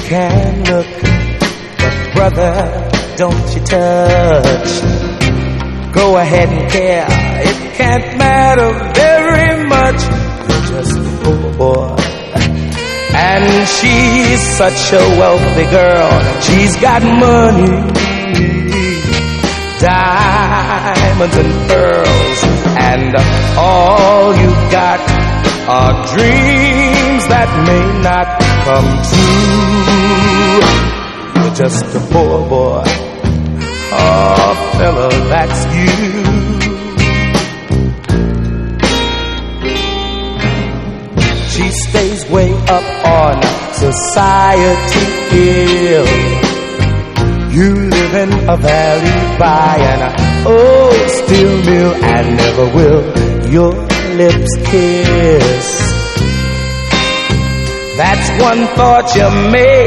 can look, but brother, don't you touch. Go ahead and care, it can't matter very much. You're just a poor boy, and she's such a wealthy girl. She's got money, diamonds and pearls, and all you've got are dreams that may not come true. You're just a poor boy, oh fella, that's you. She stays way up on Society Hill. You live in a valley by an old steel mill and never will your lips kiss. That's one thought you made.